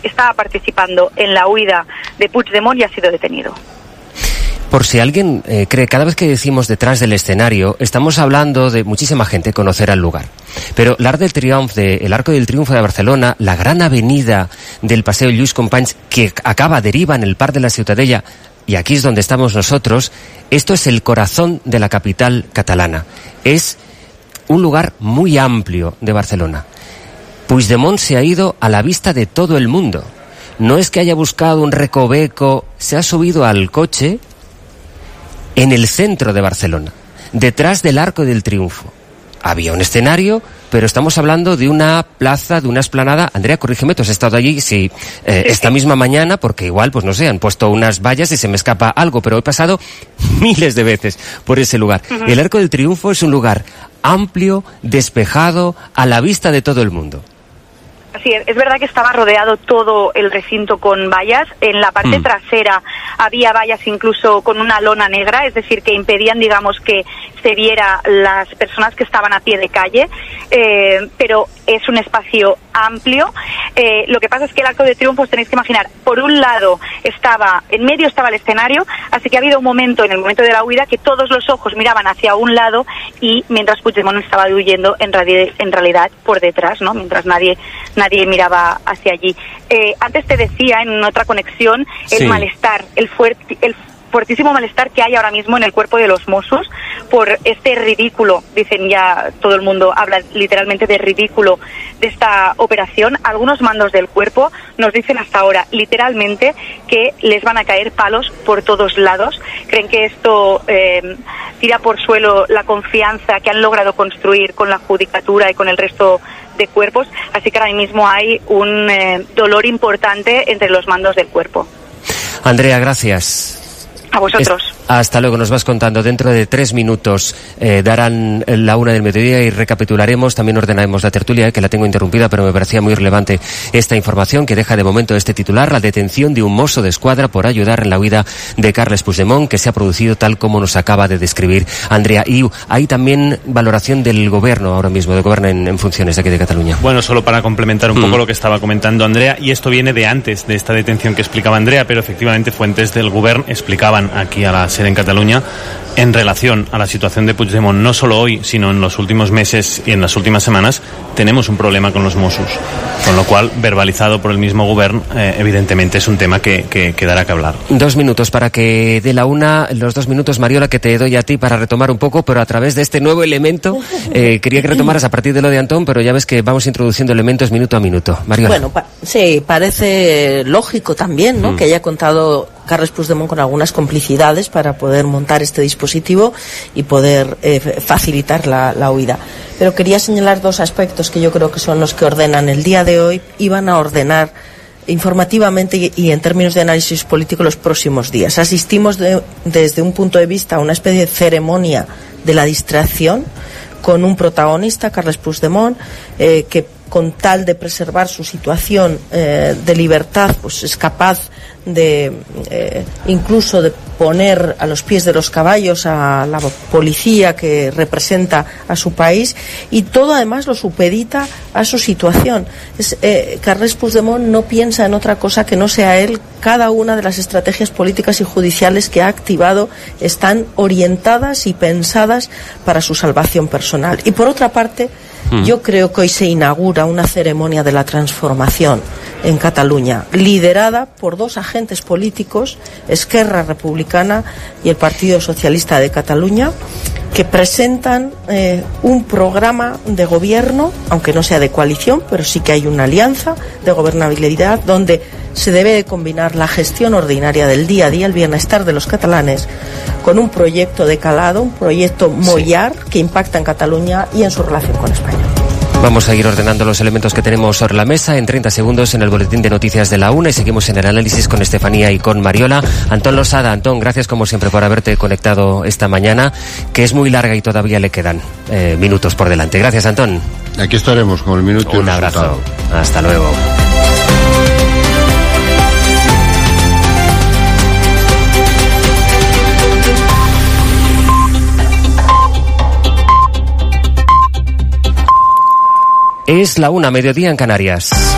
estaba participando en la huida de Puigdemont y ha sido detenido. Por si alguien cree, cada vez que decimos detrás del escenario, estamos hablando de muchísima gente conocerá el lugar. Pero el Arc del Triunfo de Barcelona, la gran avenida del Paseo Lluís Companys, que deriva en el Parc de la Ciutadella, y aquí es donde estamos nosotros, esto es el corazón de la capital catalana. Es un lugar muy amplio de Barcelona. Puigdemont se ha ido a la vista de todo el mundo. No es que haya buscado un recoveco, se ha subido al coche en el centro de Barcelona, detrás del Arco del Triunfo. Había un escenario, pero estamos hablando de una plaza, de una explanada. Andrea, corrígeme, tú has estado allí, sí, esta misma mañana, porque igual, pues no sé, han puesto unas vallas y se me escapa algo, pero he pasado miles de veces por ese lugar. Uh-huh. El Arco del Triunfo es un lugar amplio, despejado, a la vista de todo el mundo. Sí, es verdad que estaba rodeado todo el recinto con vallas. En la parte trasera había vallas incluso con una lona negra, es decir, que impedían, digamos, que se viera las personas que estaban a pie de calle, pero es un espacio amplio. Lo que pasa es que el Arco de Triunfo, os tenéis que imaginar, por un lado en medio estaba el escenario, así que ha habido un momento, en el momento de la huida, que todos los ojos miraban hacia un lado y mientras Puigdemont estaba huyendo, en realidad por detrás, ¿no? Mientras nadie miraba hacia allí. Antes te decía, en otra conexión, el malestar, el fuertísimo malestar que hay ahora mismo en el cuerpo de los Mossos por este ridículo, dicen ya, todo el mundo habla literalmente de ridículo de esta operación. Algunos mandos del cuerpo nos dicen hasta ahora literalmente que les van a caer palos por todos lados. Creen que esto tira por suelo la confianza que han logrado construir con la judicatura y con el resto de cuerpos, así que ahora mismo hay un dolor importante entre los mandos del cuerpo. Andrea, gracias. A vosotros. Hasta luego, nos vas contando. Dentro de 3 minutos darán la 1 del mediodía y recapitularemos, también ordenaremos la tertulia, que la tengo interrumpida, pero me parecía muy relevante esta información que deja de momento este titular: la detención de un mosso de escuadra por ayudar en la huida de Carles Puigdemont, que se ha producido tal como nos acaba de describir Andrea. Y hay también valoración del gobierno ahora mismo, del gobierno en funciones de aquí de Cataluña. Bueno, solo para complementar un poco lo que estaba comentando Andrea, y esto viene de antes de esta detención que explicaba Andrea, pero efectivamente fuentes del gobierno explicaban aquí a la sede en Cataluña en relación a la situación de Puigdemont, no solo hoy, sino en los últimos meses y en las últimas semanas, tenemos un problema con los Mossos, con lo cual, verbalizado por el mismo gobierno, evidentemente es un tema que dará que hablar. 2 minutos para que dé la 1, los 2 minutos, Mariola, que te doy a ti para retomar un poco, pero a través de este nuevo elemento. Quería que retomaras a partir de lo de Antón, pero ya ves que vamos introduciendo elementos minuto a minuto. Mariola. Bueno, sí, parece lógico también, ¿no?, que haya contado Carles Puigdemont con algunas complicidades para poder montar este dispositivo y poder facilitar la huida. Pero quería señalar 2 aspectos que yo creo que son los que ordenan el día de hoy y van a ordenar informativamente y en términos de análisis político los próximos días. Asistimos desde un punto de vista a una especie de ceremonia de la distracción con un protagonista, Carles Puigdemont, que con tal de preservar su situación de libertad, pues es capaz de incluso de poner a los pies de los caballos a la policía que representa a su país, y todo además lo supedita a su situación. Carles Puigdemont no piensa en otra cosa que no sea él. Cada una de las estrategias políticas y judiciales que ha activado están orientadas y pensadas para su salvación personal. Y por otra parte, yo creo que hoy se inaugura una ceremonia de la transformación en Cataluña, liderada por 2 agentes políticos, Esquerra Republicana y el Partido Socialista de Cataluña, que presentan un programa de gobierno, aunque no sea de coalición, pero sí que hay una alianza de gobernabilidad donde se debe de combinar la gestión ordinaria del día a día, el bienestar de los catalanes, con un proyecto de calado, un proyecto Mollar que impacta en Cataluña y en su relación con España. Vamos a ir ordenando los elementos que tenemos sobre la mesa en 30 segundos en el boletín de noticias de la 1 y seguimos en el análisis con Estefanía y con Mariola. Antón Losada, Antón, gracias como siempre por haberte conectado esta mañana, que es muy larga y todavía le quedan minutos por delante. Gracias, Antón. Aquí estaremos con el minuto y un abrazo. Hasta luego. Es la 1, mediodía en Canarias.